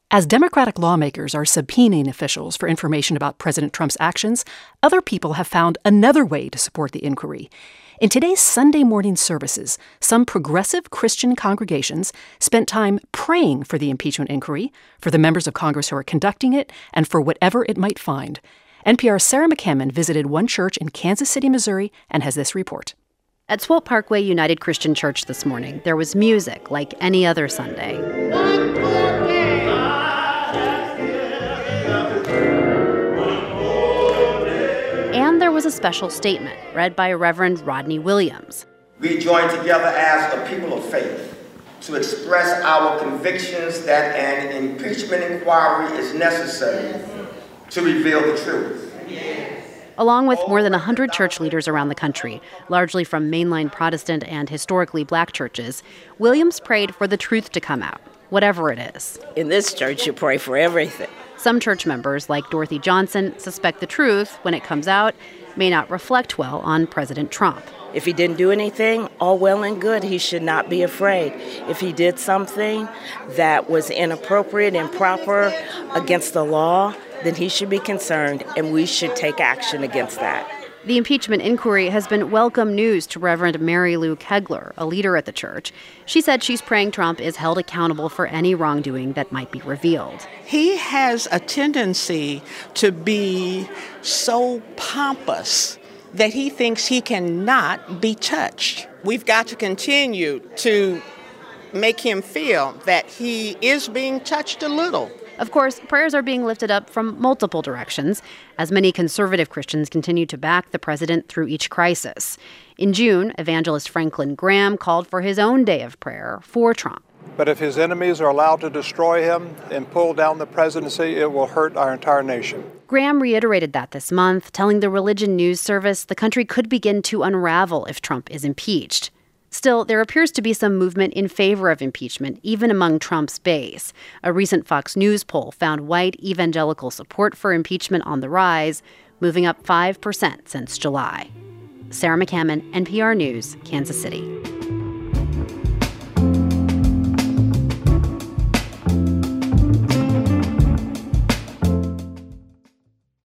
As Democratic lawmakers are subpoenaing officials for information about President Trump's actions, other people have found another way to support the inquiry. In today's Sunday morning services, some progressive Christian congregations spent time praying for the impeachment inquiry, for the members of Congress who are conducting it, and for whatever it might find. NPR's Sarah McCammon visited one church in Kansas City, Missouri, and has this report. At Swope Parkway United Christian Church this morning, there was music like any other Sunday. And there was a special statement read by Reverend Rodney Williams. We join together as a people of faith to express our convictions that an impeachment inquiry is necessary to reveal the truth. Along with more than 100 church leaders around the country, largely from mainline Protestant and historically black churches, Williams prayed for the truth to come out, whatever it is. In this church, you pray for everything. Some church members, like Dorothy Johnson, suspect the truth, when it comes out, may not reflect well on President Trump. If he didn't do anything, all well and good, he should not be afraid. If he did something that was inappropriate, improper, against the law, then he should be concerned, and we should take action against that. The impeachment inquiry has been welcome news to Reverend Mary Lou Kegler, a leader at the church. She said she's praying Trump is held accountable for any wrongdoing that might be revealed. He has a tendency to be so pompous that he thinks he cannot be touched. We've got to continue to make him feel that he is being touched a little. Of course, prayers are being lifted up from multiple directions, as many conservative Christians continue to back the president through each crisis. In June, evangelist Franklin Graham called for his own day of prayer for Trump. But if his enemies are allowed to destroy him and pull down the presidency, it will hurt our entire nation. Graham reiterated that this month, telling the Religion News Service the country could begin to unravel if Trump is impeached. Still, there appears to be some movement in favor of impeachment, even among Trump's base. A recent Fox News poll found white evangelical support for impeachment on the rise, moving up 5% since July. Sarah McCammon, NPR News, Kansas City.